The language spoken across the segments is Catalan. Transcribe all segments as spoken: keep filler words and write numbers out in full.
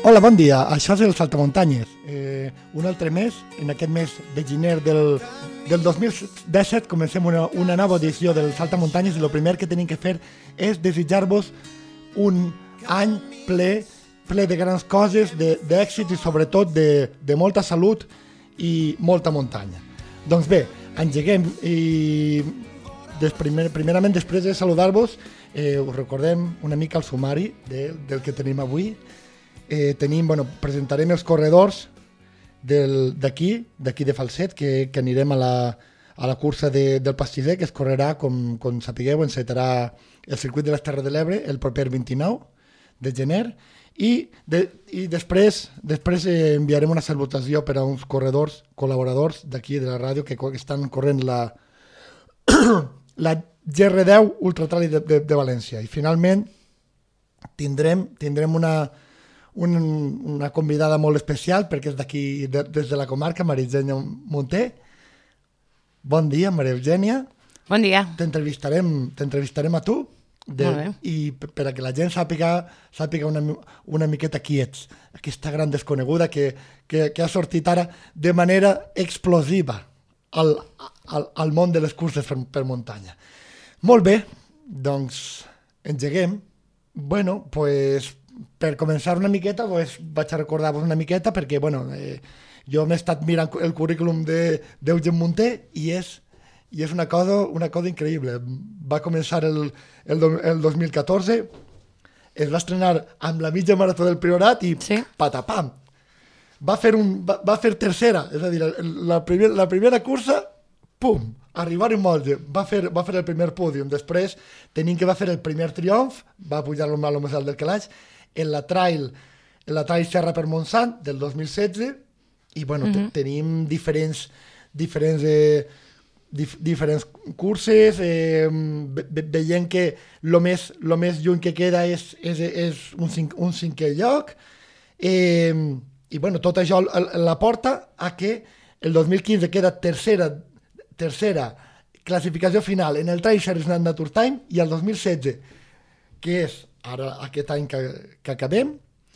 Hola, bon dia. Això és el Saltamuntanyes. Eh, un altre mes, en aquest mes de gener del, del dos mil disset, comencem una, una nova edició del Saltamuntanyes i el primer que tenim que fer és desitjar-vos un any ple, ple de grans coses, d'èxit i sobretot de, de molta salut i molta muntanya. Doncs bé, engeguem i des, primer, primerament després de saludar-vos eh, us recordem una mica el sumari de, del que tenim avui. Eh, tenim, bueno, presentarem els corredors d'aquí, d'aquí de Falset, que, que anirem a la, a la cursa de, del pastisser, que es correrà, com, com sapigueu, encetarà el circuit de les Terres de l'Ebre el proper vint-i-nou de gener, i, de, i després, després eh, enviarem una salutació per a uns corredors, col·laboradors d'aquí de la ràdio, que, que estan corrent la, la G R deu Ultra Trail de, de, de València. I finalment tindrem, tindrem una Un, una convidada molt especial perquè és d'aquí, de, des de la comarca, Maria Eugènia Munté. Bon dia, Maria Eugènia. Bon dia. T'entrevistarem t'entrevistarem a tu de, i per, per a que la gent sàpiga, sàpiga una, una miqueta qui ets, aquesta gran desconeguda que, que, que ha sortit ara de manera explosiva al, al, al món de les curses per, per muntanya. Molt bé, doncs engeguem. Bueno, pues per començar una miqueta, pues, vaig a recordar-vos una miqueta perquè, bueno, eh, jo m'he estat mirant el currículum d'Eugen Munté i és, i és una cosa, una cosa increïble. Va començar el, el, el dos mil catorze, es va estrenar amb la mitja marató del Priorat i sí. Patapam! Va fer, un, va, va fer tercera, és a dir, la, primer, la primera cursa, pum, arribar en molge, va fer, va fer el primer pòdium, després tenim que va fer el primer triomf, va pujar-lo a lo més alt del calaix, en la trail, en la trail Serra per Montsant del dos mil setze i bueno, uh-huh. tenim diferents diferents, eh, dif diferents curses, eh, ve veient que el més, lo més lluny que queda és, és, és un, cinc, un cinquè lloc eh, i bueno, tot això la porta a que el dos mil quinze queda tercera, tercera classificació final en el Trail Series Nature Time i el dos mil setze, que és ara aquest any que, que acabem,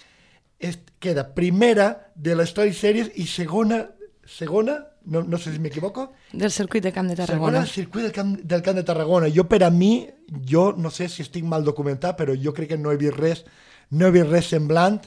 es, queda primera de les Trail Series i segona, segona no, no sé si m'equivoco, del circuit de Camp de Tarragona. Segona del circuit del Camp, del Camp de Tarragona. Jo, per a mi, jo no sé si estic mal documentat, però jo crec que no he vist res, no he vist res semblant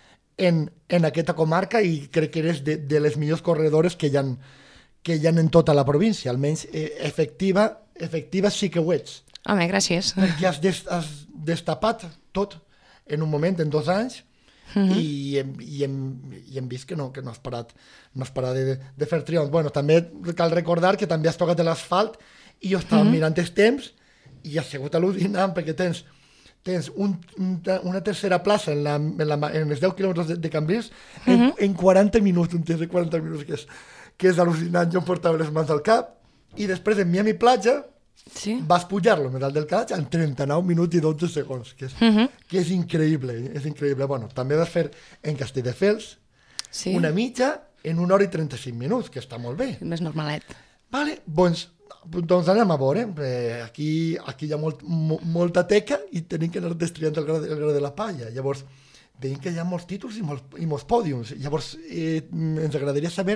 en, en aquesta comarca i crec que eres de, de les millors corredores que hi ha, que hi ha en tota la província. Almenys eh, efectiva, efectiva sí que ho ets. Home, gràcies. Perquè has, des, has destapat tot en un moment, en dos anys, uh-huh. i, hem, i, hem, i hem vist que no, que no has parat, no has parat de, de fer triomfs. Bueno, també cal recordar que també has tocat l'asfalt i jo estava uh-huh. mirant els temps i ha sigut al·lucinant perquè tens, tens un, una tercera plaça en, la, en, la, en els deu quilòmetres de, de Cambrils uh-huh. en, en quaranta minuts, un temps de quaranta minuts que és, que és al·lucinant. Jo em portava les mans al cap i després en Miami Platja sí. vas pujar-lo medal del calaix en trenta-nou minuts i dotze segons, que és, uh-huh. que és increïble, és increïble. Bueno, també vas fer en Castelldefels sí. una mitja en una hora i trenta-cinc minuts, que està molt bé. Més normalet. Vale, doncs, doncs anem a veure. Eh, aquí, aquí hi ha molt, mo, molta teca i tenim que anar destriant el gra, el gra de la palla. Llavors, veiem que hi ha molts títols i molts, i molts pòdiums. Llavors, eh, ens agradaria saber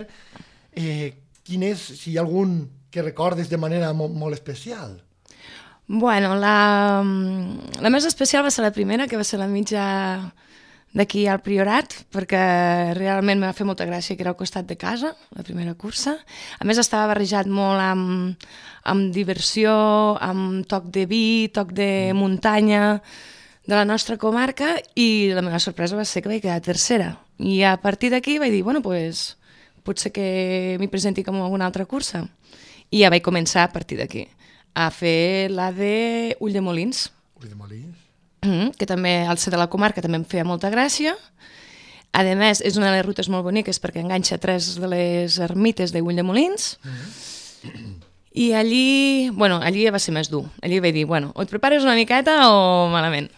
eh, quin és, si hi ha algun que recordes de manera molt, molt especial. Bueno, la, la més especial va ser la primera, que va ser la mitja d'aquí al Priorat, perquè realment m'ha fet molta gràcia que era al costat de casa, la primera cursa. A més, estava barrejat molt amb, amb diversió, amb toc de vi, toc de muntanya de la nostra comarca, i la meva sorpresa va ser que vaig quedar tercera. I a partir d'aquí vaig dir, bueno, pues, potser que m'hi presenti com alguna altra cursa. I ja vaig començar a partir d'aquí a fer la de Ulldemolins. Ulldemolins. Mm, que també, al ser de la comarca, també em feia molta gràcia. A més, és una de les rutes molt boniques perquè enganxa tres de les ermites de Ulldemolins. Mm. I allí, bueno, allí ja va ser més dur. Allí vaig dir, bueno, o et prepares una miqueta o malament.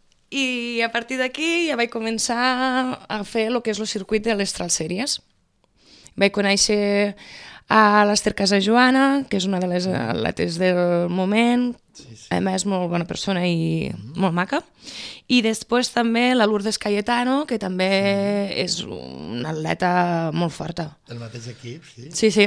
I a partir d'aquí ja vaig començar a fer el que és el circuit de les Trail Series. Vaig conèixer a l'Ester Casajoana, que és una de les atletes del moment, sí, sí. A més molt bona persona i mm-hmm. molt maca, i després també la Lourdes Cayetano, que també mm-hmm. és una atleta molt forta. El mateix equip, sí. Sí, sí.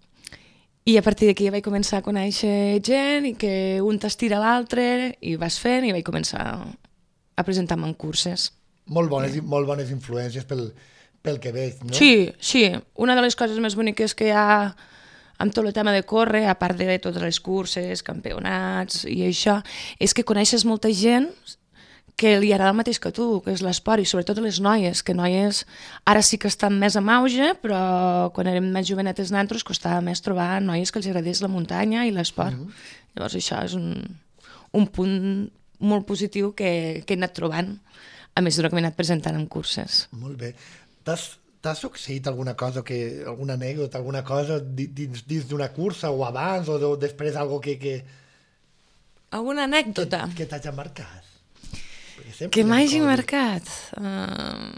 I a partir d'aquí vaig començar a conèixer gent i que un t'estira l'altre i vas fent i vaig començar a presentar-me en curses. Molt bones, sí. Molt bones influències pel, pel que veig, no? Sí, sí. Una de les coses més boniques que hi ha amb tot el tema de córrer, a part de totes les curses, campionats i això, és que coneixes molta gent que li agrada el mateix que tu, que és l'esport, i sobretot les noies, que noies ara sí que estan més en auge, però quan érem més jovenetes nosaltres costava més trobar noies que els agradés la muntanya i l'esport. Mm-hmm. Llavors això és un, un punt molt positiu que, que he anat trobant, a més d'una que m'he anat presentant en curses. Molt bé. T'has T'ha succeït alguna cosa, que, alguna anècdota, alguna cosa dins, dins d'una cursa o abans o, de, o després algo que... que alguna anècdota? Que, que t'hagi marcat. Que m'hagi marcat? Uh,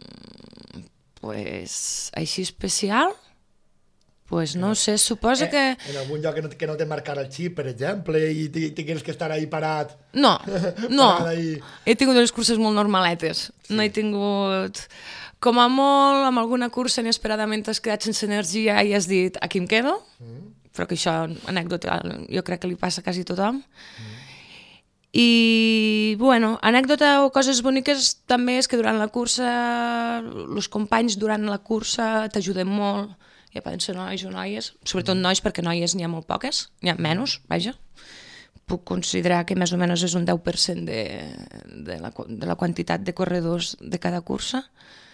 pues, així especial? Pues no, no sé, suposo eh, que... En algun lloc que no, que no te marcara el xip, per exemple, i tingués que estar ahí parat. No, no. Ahí. He tingut unes curses molt normaletes. Sí. No he tingut... Com a molt, amb alguna cursa inesperadament has quedat sense energia i has dit, aquí em quedo, mm. però que això, anècdota, jo crec que li passa a quasi tothom. Mm. I, bueno, anècdota o coses boniques també és que durant la cursa, els companys durant la cursa t'ajuden molt, ja poden ser nois o noies, sobretot nois, perquè noies n'hi ha molt poques, n'hi ha menys, vaja. Puc considerar que més o menys és un deu per cent de, de, la, de la quantitat de corredors de cada cursa.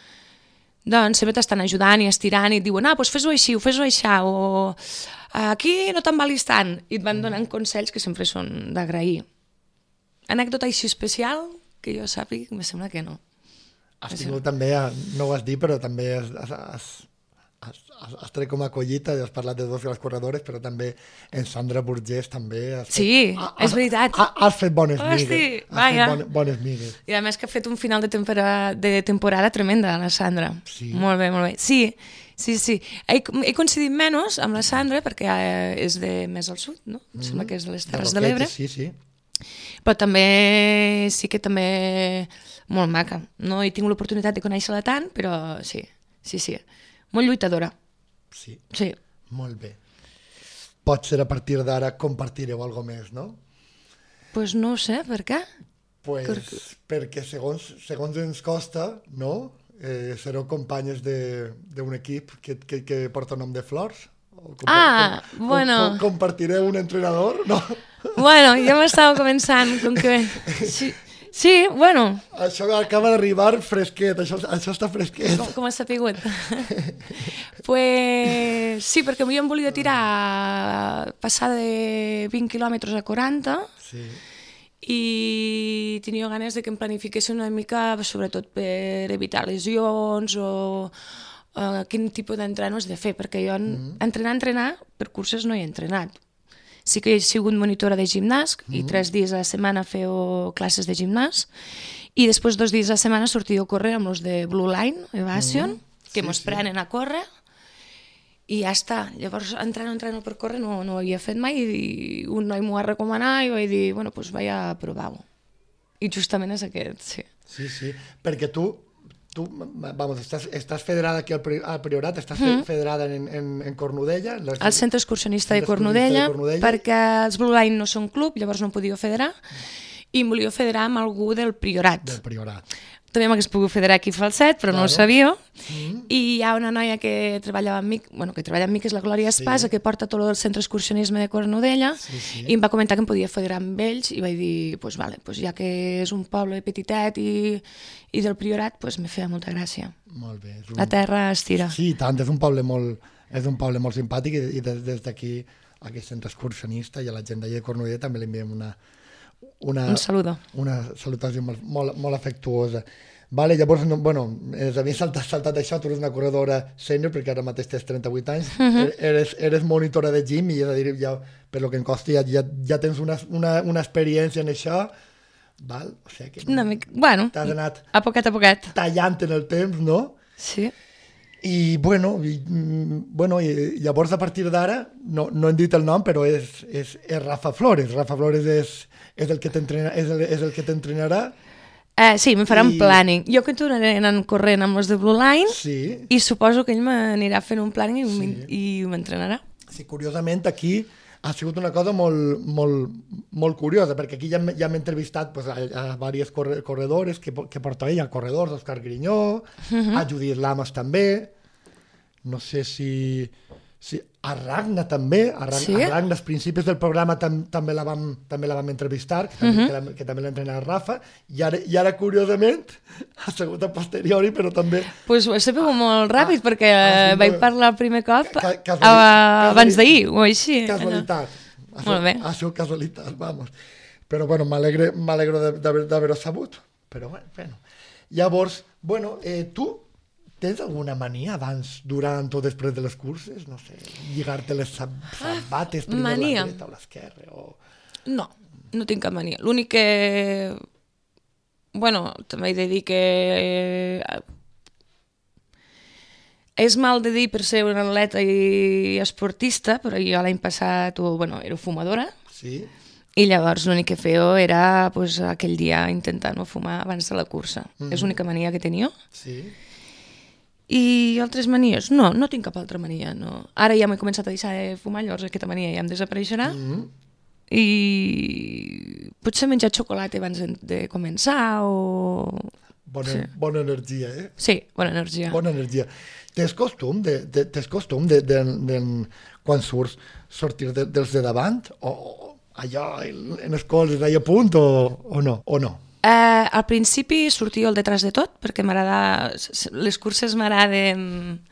Doncs sempre t'estan ajudant i estirant i et diuen, ah, doncs fes-ho així, o fes-ho així, o aquí no t'embalis tant, i et van donant consells que sempre són d'agrair. Anècdota així especial, que jo sàpiga, em sembla que no. Has tingut també, no ho has dit, però també has, has, has, has tret com a collita, has parlat de dos de les corredores, però també en Sandra Burgés també has fet, sí, has, és veritat. Has, has fet bones Hosti, migues. Has vaja. fet bon, bones migues. I a més que ha fet un final de temporada, de temporada tremenda, la Sandra. Sí. Molt bé, molt bé. Sí, sí, sí. He, he coincidit menys amb la Sandra, perquè és de més al sud, no? Em sembla que és de les Terres de, de l'Ebre. Sí, sí. Però també, sí que també molt maca. No he tingut l'oportunitat de conèixer-la tant, però sí, sí, sí. Molt lluitadora. Sí. Sí. Molt bé. Potser a partir d'ara compartireu alguna més, no? Pues no ho sé, per què? Pues Perquè, perquè segons, segons ens costa, no? Eh, sereu companyes d'un equip que, que, que porta nom de Flors? Com, ah, com, bueno. Com, compartireu un entrenador? No? Bueno, jo m'estava començant, com que... Sí, sí, bueno. Això acaba d'arribar fresquet, això, això està fresquet. Com, com ha sapigut? Pues sí, perquè jo em volia tirar, passar de vint quilòmetres a quaranta, sí. I tenia ganes de que em planifiquessin una mica, sobretot per evitar lesions o uh, quin tipus d'entrenar has de fer, perquè jo mm. entrenar, entrenar, per curses no he entrenat. Sí que he sigut monitora de gimnàs mm. i tres dies a la setmana feu classes de gimnàs i després dos dies a la setmana sortia a córrer amb els de Blue Line Evasion, mm. que sí, mos sí. prenen a córrer i ja està. Llavors, entreno, entreno per córrer no, no ho havia fet mai i un noi m'ho va recomanar i vaig dir, bueno, doncs vaig a provar-ho. I justament és aquest, sí. Sí, sí, perquè tu, tu vamos, estàs, estàs federada aquí al, al Priorat, estàs mm. federada en, en, en Cornudella? En al Centre Excursionista de Cornudella, de Cornudella, perquè els Blue Line no són club, llavors no podia federar, i em volia federar amb algú del Priorat. Del Priorat. També m'hagués pogut federar aquí falset, però claro. No ho sabia. Mm. I hi ha una noia que treballava amb mi, bueno, que treballa amb mi, que és la Glòria Espasa, sí. que porta tot el centre excursionisme de Cornudella, sí, sí. i em va comentar que em podia federar amb ells, i vaig dir, pues vale, pues ja que és un poble petitet i, i del Priorat, pues me feia molta gràcia. Molt bé. Un... La terra estira. Sí, tant, és un poble molt, és un poble molt simpàtic, i, i des, des d'aquí, a aquest centre excursionista i a la gent d'allà de Cornudella també li enviem una... Una, un saludo. Una salutació molt, molt, molt afectuosa. Vale, llavors, no, bueno, ens havia saltat, saltat això, tu eres una corredora sènior, perquè ara mateix tens trenta-vuit anys, uh-huh. eres, eres monitora de gym i és a dir, ja, per lo que em costi, ja, ja, ja tens una, una, una experiència en això, val? O sigui que una mica, bueno, t'has anat a poquet a poquet. tallant en el temps, no? Sí. I, bueno, i, bueno, i llavors a partir d'ara, no, no hem dit el nom, però és, és, és Rafa Flores. Rafa Flores és, és el que t'entrenarà. És el, és el que t'entrenarà. Eh, sí, em farà I... un planning. Jo que tornaré anant corrent amb els de Blue Line sí. I suposo que ell m'anirà fent un planning i, sí. i m'entrenarà. Sí, curiosament aquí ha sigut una cosa molt, molt, molt curiosa, perquè aquí ja, ja hem entrevistat pues, a, a diverses corre, corredores que, que porta ella, corredors, Òscar Grinyó, uh-huh. a Judit Lamas també, no sé si... Sí, a Ragna també, a Ragna, sí? a Ragna als principis del programa tam, també, la vam, també la vam entrevistar, que també, uh-huh. que, la, que també l'entrena Rafa, i ara, i ara curiosament ha sigut a posteriori, però també... Doncs pues ho he sabut molt ràpid, ah, perquè ah, vaig molt... parlar el primer cop ca casualitat, uh, abans d'ahir, o així. Casualitat. No. Ha molt bé. Ha sigut casualitat, vamos. Però bueno, m'alegro d'haver-ho sabut. Però bueno, llavors, bueno, eh, tu... Tens alguna mania abans, durant o després de les curses? No sé, lligar-te les sabates primer mania. La dreta o l'esquerra? O... No, no tinc cap mania. L'únic que... Bueno, també he de dir que... És mal de dir per ser una atleta i esportista, però jo l'any passat, bueno, era fumadora. Sí. I llavors l'únic que feia era pues, aquell dia intentar no fumar abans de la cursa. Mm. És l'única mania que tenia. Sí. I altres manies? No, no tinc cap altra mania. No. Ara ja m'he començat a deixar de fumar, llavors aquesta mania ja em desapareixerà. Mm-hmm. I potser menjar xocolata abans de començar o... Bona, sí. bona energia, eh? Sí, bona energia. Bona energia. Tens costum, de, de, tens costum de, de, de, quan surts, sortir de, dels de davant? O, o allò, en els cols, allà a punt, o, o no? O no? Eh, al principi sortia el detrás de tot, perquè m'agrada, les curses m'agraden,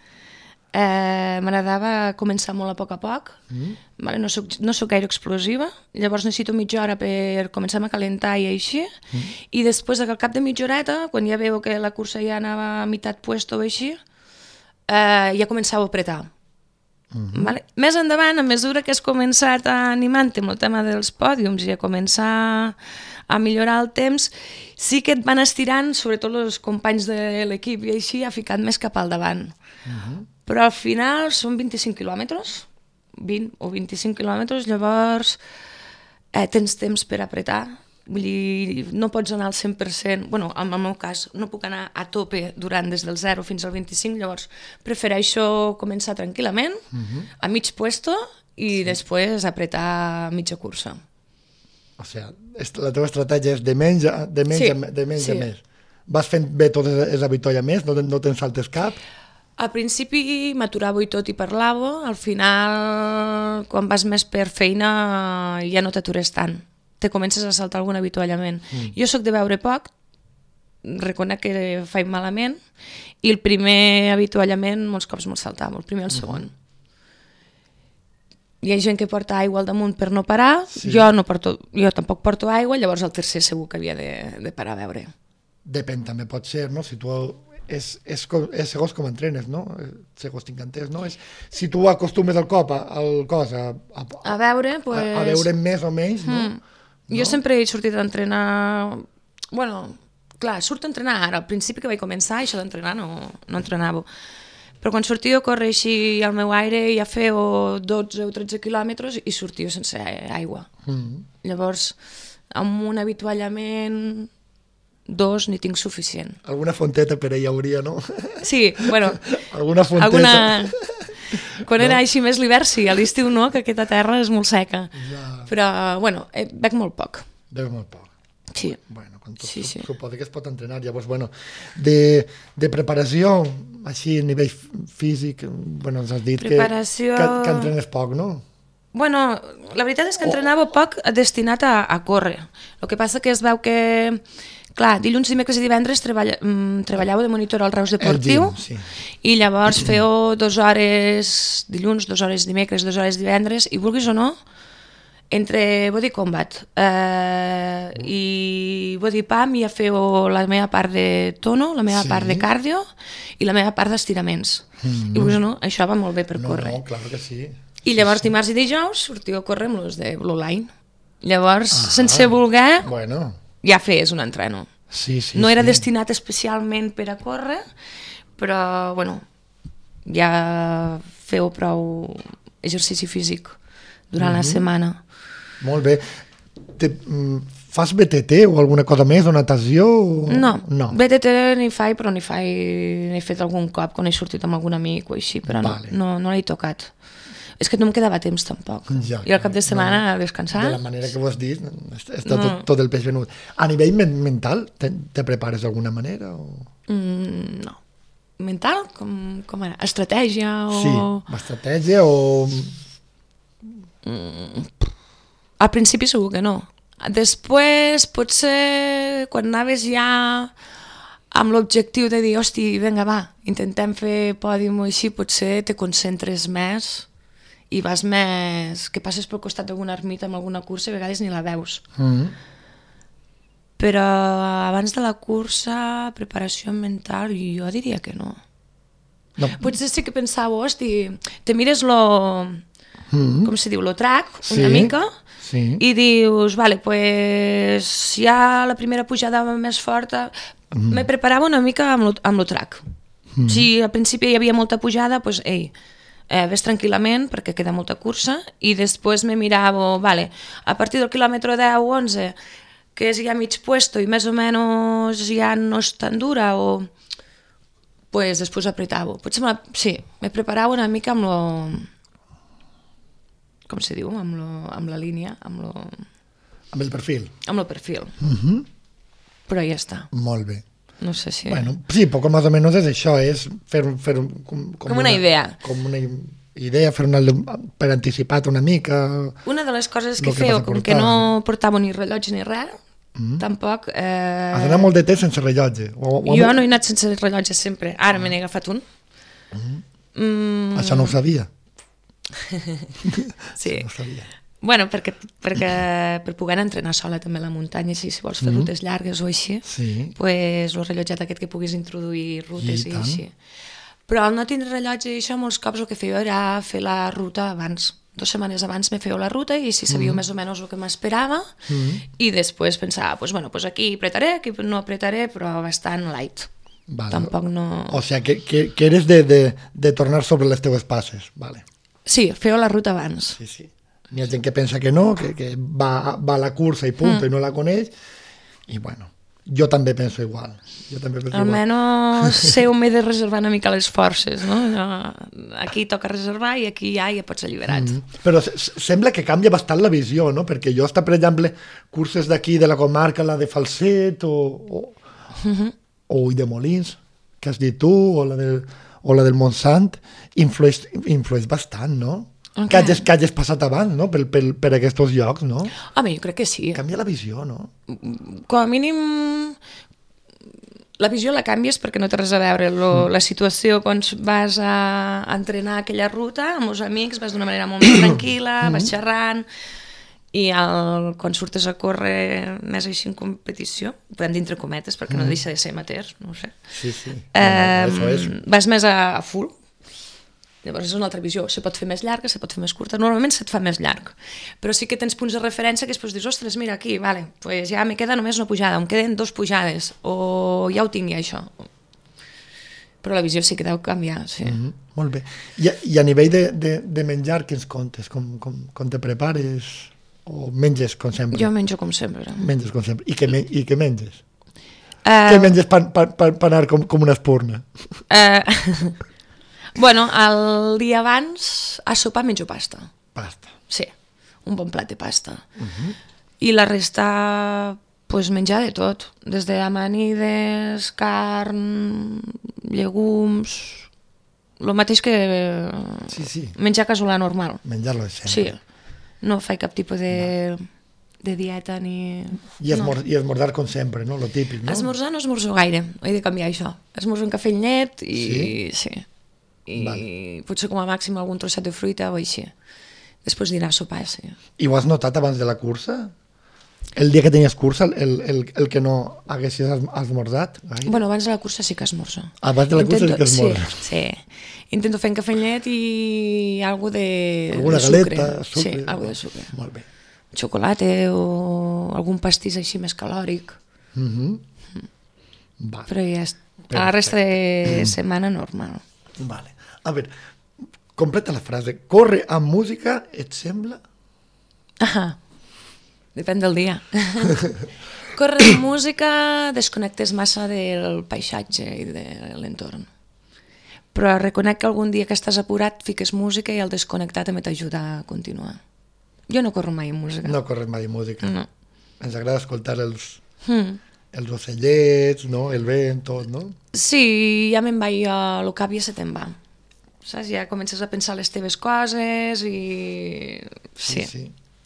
eh, m'agradava començar molt a poc a poc, mm. vale, no, soc, no soc gaire explosiva, llavors necessito mitja hora per començar a calentar i així, mm. i després al cap de mitja horeta, quan ja veu que la cursa ja anava a meitat puesto o així, eh, ja començava a apretar. Mm-hmm. Vale? Més endavant, a mesura que has començat a animar-te amb el tema dels pòdiums i a començar a millorar el temps, sí que et van estirant, sobretot els companys de l'equip i així, ha ficat més cap al davant. Mm-hmm. Però al final són vint-i-cinc quilòmetres, vint o vint-i-cinc quilòmetres, llavors eh, tens temps per apretar. Vull dir, no pots anar al cent per cent, bueno, en el meu cas, no puc anar a tope durant des del zero fins al vint-i-cinc, llavors prefereixo començar tranquil·lament, uh-huh. a mig puesto, i sí. després apretar mitja cursa. O sigui, la teva estratègia és de menys a, de menys sí. a, de menys sí. a més. Vas fent bé totes les avitoies més, no, no te'n saltes cap? Al principi m'aturava i tot i parlava, al final, quan vas més per feina, ja no t'atures tant. Te comences a saltar algun avituallament. Mm. Jo sóc de veure poc, reconec que faig malament, i el primer avituallament molts cops me'l saltava, el primer i el segon. Mm. Hi ha gent que porta aigua al damunt per no parar, sí. jo, no porto, jo tampoc porto aigua, llavors el tercer segur que havia de, de parar a veure. Depèn, també pot ser, no? Si tu... És, és, és segons com entrenes, no? Segons t'encantés, no? És, si tu acostumes el cop, al cos, a, a, a veure, pues... a, a veure més o menys, no? Mm. No? Jo sempre he sortit a entrenar... Bueno, clar, surto a entrenar ara. Al principi que vaig començar, això d'entrenar no, no entrenava. Però quan sortia a córrer així al meu aire ja feia dotze o tretze quilòmetres i sortia sense aigua. Mm. Llavors, amb un avituallament... dos n'hi tinc suficient. Alguna fonteta per ella hauria, no? Sí, bueno... Alguna fonteta. Alguna... Quan no? Era així més l'hivern, sí, a l'estiu no, que aquesta terra és molt seca. Ja. Però, bueno, eh, bec molt poc. Bec molt poc. Sí. Bueno, quan tot, sí, sí. suposo que es pot entrenar. Llavors, bueno, de, de preparació, així a nivell físic, bueno, ens has dit preparació... que, que, que entrenes poc, no? Bueno, la veritat és que entrenava poc destinat a, a córrer. El que passa que es veu que... Clar, dilluns, dimecres i divendres treballa, mm, treballava de monitor al Reus Deportiu gym, sí. i llavors fèieu dues hores dilluns, dues hores dimecres, dues hores divendres i vulguis o no, entre body combat eh, i body pump ja fèieu la meva part de tono, la meva sí. part de cardio i la meva part d'estiraments. Mm-hmm. I vulguis o no, això va molt bé per no, córrer. No, clar que sí. I llavors sí, sí. dimarts i dijous sortiu a córrer amb els de Blue Line. Llavors, ah, sense voler... Bueno... ja feies un entreno. Sí, sí, no era sí. destinat especialment per a córrer, però, bueno, ja feu prou exercici físic durant mm-hmm. la setmana. Molt bé. Te, fas B T T o alguna cosa més, o natació? O... No, no, B T T n'hi faig, però n'hi faig, n'he fet algun cop quan he sortit amb algun amic o així, però vale. no, no, no l'he tocat. És que no em quedava temps tampoc. Ja, I al cap de setmana no, a descansar... De la manera que ho has dit, està no. tot, tot el peix venut. A nivell men mental, te, te prepares d'alguna manera? O... Mm, no. Mental? Com, com era? Estratègia o... Sí, estratègia o... Mm, al principi segur que no. Després, potser, quan anaves ja amb l'objectiu de dir, hosti, vinga, va, intentem fer pòdium o així, potser te concentres més i vas més... que passes pel costat d'alguna ermita amb alguna cursa i a vegades ni la veus. Mm-hmm. Però abans de la cursa, preparació mental, jo diria que no. no. Potser sí que pensava, hosti, te mires lo... Mm-hmm. com se diu, lo track, una sí, mica, sí. i dius, vale, pues ja la primera pujada més forta, mm. me preparava una mica amb lo, amb lo track. Mm. Si al principi hi havia molta pujada, pues, ei, eh, ves tranquil·lament, perquè queda molta cursa, i després me mirava, vale, a partir del quilòmetre deu o onze, que és ja mig puesto i més o menys ja no és tan dura, o... pues després apretava. Potser me la... sí, me preparava una mica amb lo... com se diu, amb, lo, amb la línia, amb lo... Amb el perfil. Amb el perfil. Uh-huh. Però ja està. Molt bé. No sé si... Bueno, sí, poco más o menos és això, és fer... fer com, com, com una, una idea. Com una idea, fer una, per anticipat una mica... Una de les coses que, que feu, com que no portava ni rellotge ni res, mm. tampoc... Eh... Has anat molt de temps sense rellotge. O, o jo no he anat sense rellotge sempre. Ara me n'he agafat un. Mm. Mm. Això no ho sabia. Sí. No sabia. Bueno, perquè, perquè per poder entrenar sola també a la muntanya, així, si vols fer mm. rutes llargues o així, sí. pues, el rellotget aquest que puguis introduir rutes i, i així. Però al no tindre rellotge i això, molts cops el que feia era fer la ruta abans. Dues setmanes abans me fèieu la ruta i si sabíeu mm. més o menys el que m'esperava mm. i després pensava, pues, bueno, pues aquí apretaré, aquí no apretaré, però bastant light. Vale. Tampoc no... O sigui, que, que, que eres de, de, de tornar sobre les teues passes, vale. Sí, feu la ruta abans. Sí, sí. N'hi ha gent que pensa que no, que, que va, va a la cursa i punt, mm. i no la coneix, i bueno, jo també penso igual. Jo també penso Almenys sé on m'he de reservar una mica les forces, no? Aquí toca reservar i aquí ja ja pots alliberat. Mm. Però sembla que canvia bastant la visió, no? Perquè jo està, per exemple, curses d'aquí de la comarca, la de Falset o, o, mm-hmm. o Ulldemolins, que has dit tu, o la del... o la del Montsant, influeix, influeix bastant, no? Okay. Que, hagis, que hagis passat abans, no? Per, per, per aquests llocs, no? Home, jo crec que sí. Canvia la visió, no? Com a mínim, la visió la canvies perquè no té res a veure. Lo, mm. La situació quan vas a entrenar aquella ruta amb els amics, vas d'una manera molt més tranquil·la, mm. vas xerrant, i el, quan surtes a córrer més així en competició, podem dir entre cometes perquè mm. no deixa de ser amateur, no ho sé. Sí, sí. Eh, no, no, és. Vas més a, a full. Llavors és una altra visió. Se pot fer més llarga, se pot fer més curta. Normalment se't fa més llarg. Però sí que tens punts de referència que després dius, ostres, mira aquí, vale, pues ja me queda només una pujada, em queden dos pujades, o ja ho tinc ja això. Però la visió sí que deu canviar, sí. Mm-hmm. Molt bé. I, i a nivell de, de, de menjar, què ens contes? Com, com, com te prepares? O menges com sempre? Jo menjo com sempre. Menges com sempre. I què, me, i què menges? Uh, què menges per, per, per, per anar com, com una espurna? Uh, bueno, el dia abans a sopar menjo pasta. Pasta. Sí, un bon plat de pasta. Uh-huh. I la resta, pues, menjar de tot. Des d'amanides, carn, llegums... El mateix que sí, sí. menjar casolà normal. Menjar-lo sempre. Sí. No faig cap tipus de, de dieta ni... I, esmor, no. I esmorzar com sempre, no? Lo típic, no? Esmorzar no esmorzo gaire, he de canviar això. Esmorzo un cafè i llet i... Sí? Sí. I vale. Potser com a màxim algun trosset de fruita o així. Després dinar a sopar, sí. I ho has notat abans de la cursa? El dia que tenies cursa, el, el, el que no haguessis esmorzat? Gaire? Bueno, abans de la cursa sí que esmorzo. Abans de la cursa Intento, sí que esmorzes? Sí, sí. Intento fer un cafè amb llet i algo de, alguna de sucre. galeta, sucre. Sí, algo de sucre. Molt bé. Xocolata o algun pastís així més calòric. Mm-hmm. Va. Però ja és... a la resta de setmana normal. Vale. A veure, completa la frase. Córrer amb música, et sembla? Ah, depèn del dia. Córrer amb música, desconnectes massa del paisatge i de l'entorn. Però reconec que algun dia que estàs apurat fiques música i el desconnectar també t'ajuda a continuar. Jo no corro mai amb música. No corres mai amb música. No. Ens agrada escoltar els, Mm. els ocellets, no? El vent, tot, no? Sí, ja me'n vaig a lo cap i se te'n va. Saps? Ja comences a pensar les teves coses i... Sí. Sí, sí.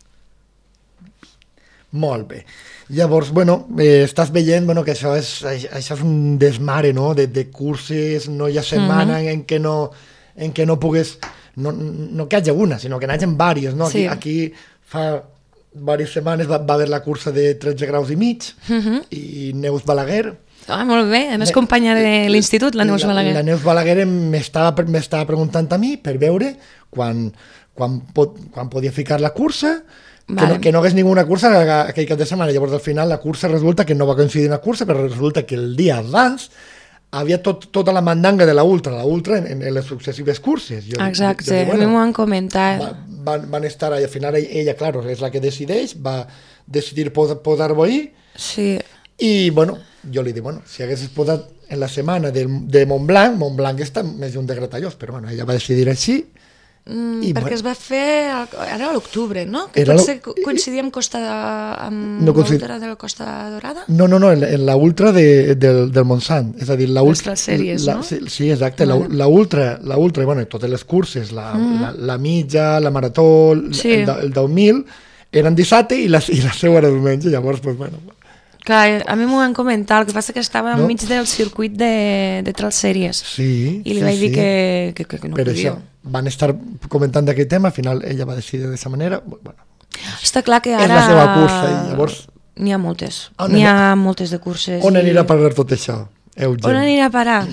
Molt bé. Llavors, bueno, eh, estàs veient bueno, que això és, això és un desmare, no?, de, de curses, no hi ha setmana mm-hmm. en què no, en què no pugues... No, no que hi hagi una, sinó que n'hi hagi diverses, no? Aquí, sí. aquí fa diverses setmanes va, va haver la cursa de tretze graus i mig mm-hmm. i Neus Balaguer... Ah, molt bé, a més companya de l'institut, la Neus Balaguer. La, la Neus Balaguer m'estava preguntant a mi per veure quan, quan, pot, quan podia ficar la cursa... Que, vale. no, que no hagués ninguna cursa aquell cap de setmana. Llavors al final la cursa resulta que no va coincidir una cursa, però resulta que el dia abans havia tot, tota la mandanga de la ultra, la ultra en, en les successives curses. Jo, Exacte, jo, jo, bueno, a mi m'ho han comentat. Va, van, van estar allà, al final ella, claro, és la que decideix, va decidir posar-ho ahir, sí. I bueno, jo li dic, bueno, si haguessis posat en la setmana de, de Montblanc, Montblanc està més lluny de Gratallops, però bueno, ella va decidir així. Mm, perquè bueno, es va fer ara a l'octubre, no? Que era potser coincidia amb, Costa de, amb no coincid... l'ultra de la Costa Dorada? No, no, no, en, en la ultra de, del, del Montsant, és a dir, la ultra... Les sèries, la, no? Sí, sí exacte, bueno. la, la ultra, la ultra, bueno, totes les curses, la, mm. la, la mitja, la marató, sí. el, el deu mil, eren dissabte i la, i la seu era diumenge, llavors, pues, bueno... Clar, a mi m'ho van comentar, el que passa que estava no? enmig del circuit de, de Trail Series. Sí, I li sí, vaig sí. dir que, que, que no per podia. Això, van estar comentant d'aquest tema, al final ella va decidir d'aquesta manera. Bueno, està clar que ara... És la seva cursa i llavors... N'hi ha moltes, n'hi ha moltes de curses. On i... anirà a parar tot això, Eugen? On anirà a parar?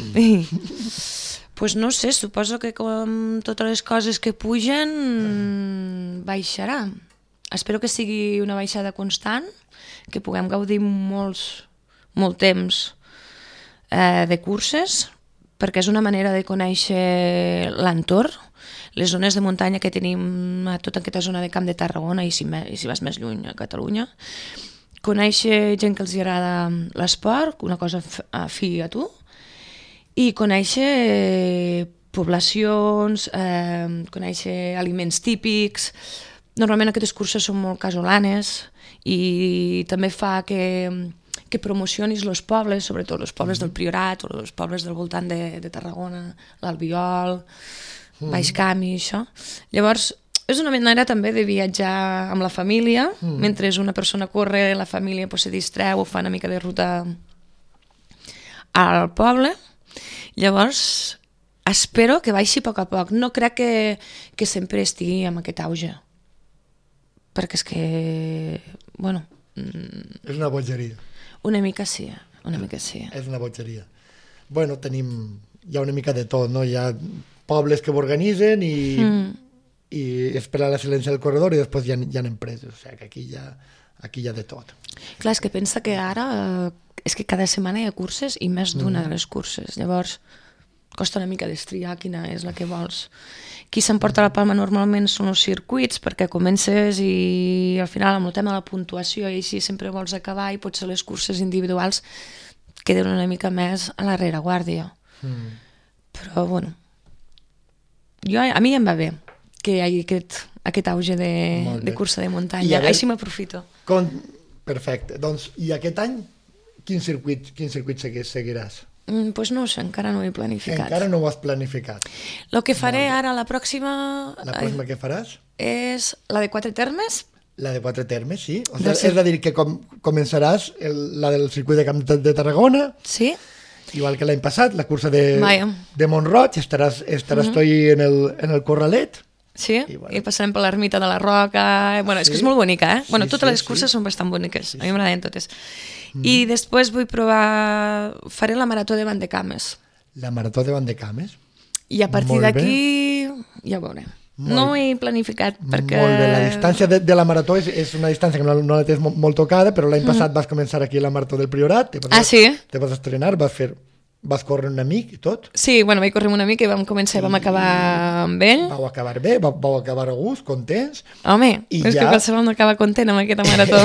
Pues no sé, suposo que com totes les coses que pugen, baixarà. Espero que sigui una baixada constant, que puguem gaudir molts, molt temps eh, de curses, perquè és una manera de conèixer l'entorn, les zones de muntanya que tenim a tota aquesta zona de Camp de Tarragona i si, me, i si vas més lluny a Catalunya, conèixer gent que els agrada l'esport, una cosa afí a tu, i conèixer poblacions, eh, conèixer aliments típics. Normalment aquestes curses són molt casolanes i també fa que, que promocionis els pobles, sobretot els pobles del Priorat o els pobles del voltant de, de Tarragona, l'Albiol, mm. Baix Camp i això. Llavors, és una manera també de viatjar amb la família, mm. mentre una persona corre, la família pues, se distreu o fa una mica de ruta al poble. Llavors, espero que baixi a poc a poc. No crec que, que sempre estigui amb aquest auge. Perquè és que, bueno... És una bogeria. Una mica sí, una mica sí. És una bogeria. Bueno, tenim... Hi ha una mica de tot, no? Hi ha pobles que ho organitzen i, mm. i espera la silenci del corredor i després hi ha, hi ha empreses. O sigui, que aquí hi ha, aquí hi ha de tot. Clar, és que pensa que ara... És que cada setmana hi ha curses i més d'una mm. de les curses. Llavors, costa una mica destriar quina és la que vols. Qui s'emporta la palma normalment són els circuits, perquè comences i al final amb el tema de la puntuació i així sempre vols acabar i potser les curses individuals queden una mica més a la rereguàrdia. Mm. Però, bueno, jo, a mi em va bé que hi hagi aquest, aquest auge de, de cursa de muntanya. Així m'aprofito. Com... Perfecte. Doncs, i aquest any, quin circuit, quin circuit seguiràs? Doncs pues no sé, encara no ho he planificat. Encara no ho has planificat. El que faré ara, la pròxima... La pròxima que faràs? És la de quatre termes. La de quatre termes, sí. O sigui, és a dir, que com, començaràs el, la del circuit de Camp de Tarragona. Sí. Igual que l'any passat, la cursa de, de Mont-roig, estaràs, estaràs mm-hmm. tu en el, en el corralet. Sí, i, bueno. I passarem per l'ermita de la Roca. Bueno, sí. És que és molt bonica, eh? Sí, bueno, totes sí, les curses sí. són bastant boniques. Sí, sí. A mi m'agraden totes. Mm. I després vull provar... Faré la marató de Vandecames. La marató de Vandecames? I a partir d'aquí ja ho veurem. Molt no ho he planificat perquè... Molt bé, la distància de, de la marató és, és una distància que no, no la tens molt, molt tocada, però l'any mm. passat vas començar aquí la marató del Priorat. Te vas, ah, sí? Te vas estrenar, vas fer vas córrer un amic i tot? Sí, bueno, vaig córrer amb un amic i vam començar i vam acabar amb ell. Vau acabar bé, vau, vau acabar a gust, contents. Home, I és ja... que qualsevol no acaba content amb aquesta marató.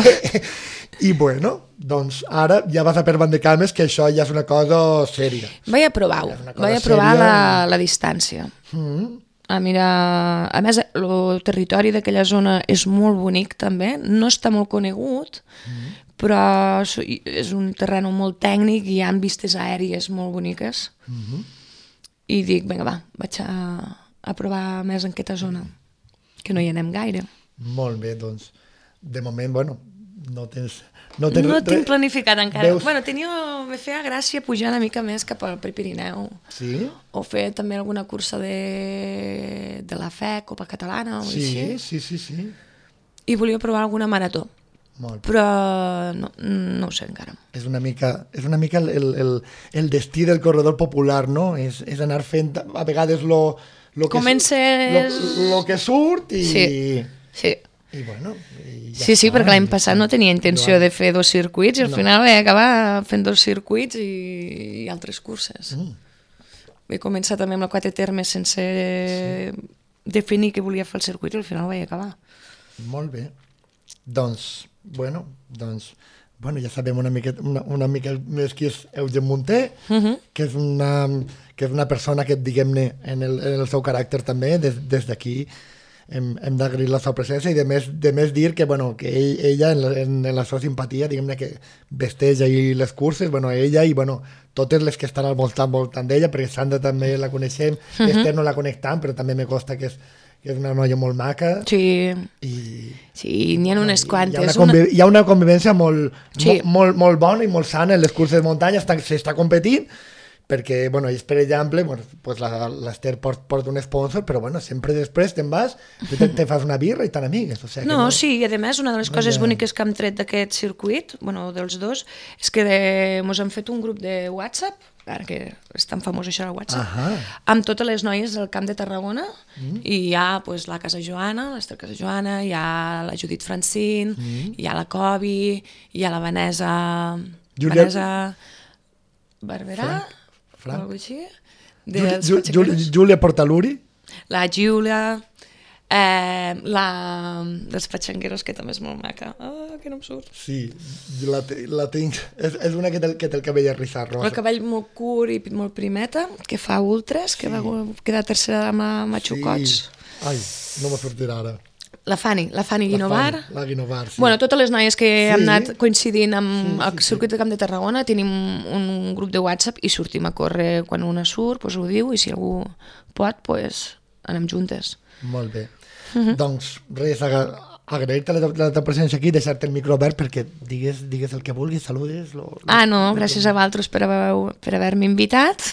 I bueno, doncs ara ja vas a per Vandecames, que això ja és una cosa sèria. Vaig a provar-ho, vaig a provar sèria. la, la distància. Mm. A mirar... A més, el territori d'aquella zona és molt bonic també, no està molt conegut, mm. però és un terreny molt tècnic i hi ha vistes aèries molt boniques. Mm-hmm. I dic, vinga, va, vaig a, a provar més en aquesta zona, que no hi anem gaire. Molt bé, doncs, de moment, bueno, no tens... No, tens no re... tinc planificat encara. Veus... Bueno, tenia... me feia gràcia pujar una mica més cap al Prepirineu. Sí? O fer també alguna cursa de, de la F E C, Copa Catalana o sí, així. Sí, sí, sí. I volia provar alguna marató. Molt. Però no, no ho sé encara. És una mica, és una mica el, el, el destí del corredor popular, no? És, és anar fent a vegades lo, lo, que, Comences... lo, lo que surt i... Sí, sí. I bueno, i ja sí, sí, està, perquè l'any passat no tenia intenció de fer dos circuits i al no. final vaig acabar fent dos circuits i, i altres curses. Mm. Vaig començar també amb la quatre termes sense sí. definir que volia fer el circuit i al final vaig acabar. Molt bé. Doncs, bueno, doncs, bueno, ja sabem una mica, una, una mica més qui és Eugen Munté, uh-huh. que, és una, que és una persona que, diguem-ne, en el, en el seu caràcter també, des, des d'aquí hem, hem d'agrair la seva presència i de més, de més dir que, bueno, que ell, ella, en la, en, en la seva simpatia, diguem-ne que vesteix ahir les curses, bueno, ella i, bueno, totes les que estan al voltant, voltant d'ella, perquè Sandra també la coneixem, uh-huh. Esther no la conec tant, però també me costa que és que és una noia molt maca. Sí, i, sí n'hi ha unes quantes. Hi ha una, conviv una... hi ha una convivència molt, sí. molt, molt, molt bona i molt sana en les curses de muntanya, s'està competint, perquè, bueno, ells, per exemple, bueno, pues l'Ester porta port un sponsor, però, bueno, sempre després te'n vas, te, te fas una birra i tan amigues. O sigui, no, no, sí, i a més, una de les coses ja... boniques que hem tret d'aquest circuit, bueno, dels dos, és que de... mos hem fet un grup de WhatsApp, ara que és tan famós això del WhatsApp, uh-huh. amb totes les noies del Camp de Tarragona, mm. i hi ha pues, la Casa Joana, l'Ester Casa Joana, hi ha la Judit Francín, mm. hi ha la Cobi, hi ha la Vanessa... Julia... Vanessa Barberà, Frank. Frank. O alguna cosa així. Ju, Ju, Ju, Júlia Portaluri. La Giulia, eh, la dels Patxangueros, que també és molt maca. Ah, que no em surt. Sí, la, la tinc. És, és una que té, que té el cabell arrissat, rosa. El cabell molt curt i molt primeta, que fa ultres, sí. que va quedar tercera amb Matxucots. Sí. Ai, no me sortirà ara. La Fanny, la Fanny Guinovar. La, Fanny, la Guinovar, sí. Bueno, totes les noies que sí. hem anat coincidint amb sí, sí, el circuit de Camp de Tarragona, tenim un grup de WhatsApp i sortim a córrer quan una surt, doncs ho diu, i si algú pot, doncs anem juntes. Molt bé. Uh-huh. Doncs res, agrair-te la, la teva presència aquí, deixar-te el micro obert perquè digues, digues el que vulguis, saludes. Lo, lo, ah, no, gràcies a vosaltres per, haver, per haver-me invitat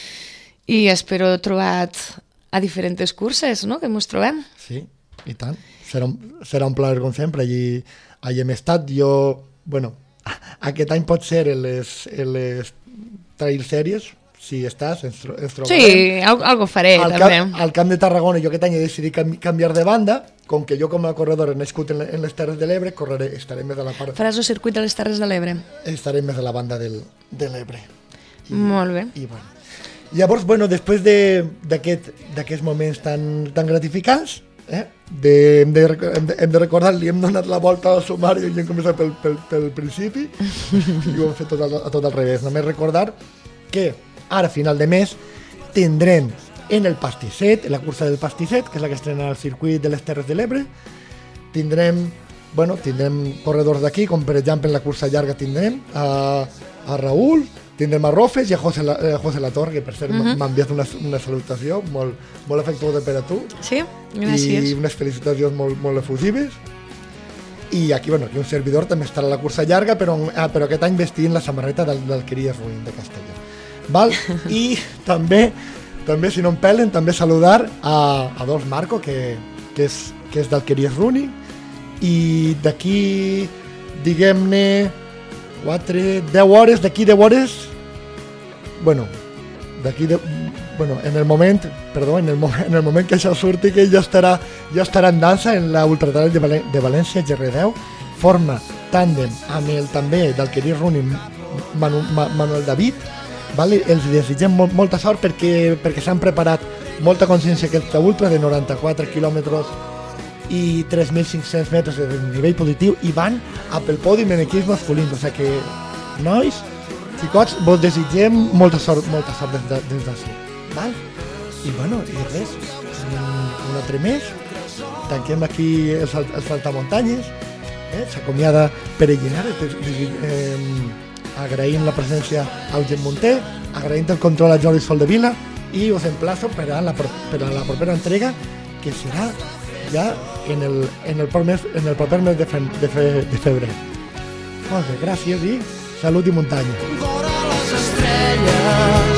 i espero trobat a diferents curses, no?, que ens trobem. Sí, i tant. Serà un, serà un plaer com sempre, allí, allí hem estat. Jo, bueno, aquest any pot ser en les, en les trail sèries, si estàs, ens, ens trobarem. Sí, algo, algo faré, al també. Camp, al Camp de Tarragona jo aquest any he decidit canviar de banda, com que jo com a corredor he nascut en, en les Terres de l'Ebre, correré, estaré més a la part... Faràs el circuit de les Terres de l'Ebre. Estaré més a la banda del, de l'Ebre. Molt bé. I, bueno. Llavors, bueno, després d'aquests de, moments tan, tan gratificants, eh? de, hem, de, hem, de, hem de recordar, li hem donat la volta al sumari i hem començat pel, pel, pel principi i ho hem fet tot, a, tot al revés. Només recordar que ara, a final de mes, tindrem en el Pastisset, en la cursa del Pastisset, que és la que estrena el circuit de les Terres de l'Ebre, tindrem, bueno, tindrem corredors d'aquí, com per exemple en la cursa llarga tindrem a, a Raül, tindrem a Rofes i a José, la, a José Latorre, que per cert uh-huh. m'ha enviat una, una salutació molt, molt afectuosa per a tu. Sí, gràcies. I unes felicitacions molt, molt efusives. I aquí, bueno, aquí un servidor també estarà a la cursa llarga, però, ah, però aquest any vestint la samarreta del, del Queries Ruin de Castelló. Val? I també, també, si no em pelen, també saludar a, a Dolç Marco, que, que, és, que és del Queries Running, i d'aquí, diguem-ne, quatre, deu hores, d'aquí deu hores, bueno, d'aquí, de, bueno, en el moment, perdó, en el, moment, en el moment que això surti, que ja estarà, ja estarà en dansa en la Ultratrail de, Valen, de València, G R deu, forma tàndem amb el també del Queries Running Manu, Ma, Manuel David, vale? Els desitgem molt, molta sort perquè, perquè s'han preparat molta consciència aquesta ultra de noranta-quatre quilòmetres i tres mil cinc-cents metres de nivell positiu i van a pel podi en equips masculins, o sigui que nois, xicots, vos desitgem molta sort, molta sort des, de, des d'ací, val? I bueno, i res, un altre mes, tanquem aquí els, els saltamuntanyes, eh? S'acomiada Pere Llinares, eh, agraint la presència a Eugeni Munté, agraint el control a Jordi Soldevila i us emplaço per a la, per a la propera entrega que serà ja en el, en el, proper, mes, en el proper mes de, fe, de, fe, de febrer. Molt bé, gràcies i salut i muntanya. Vora les estrelles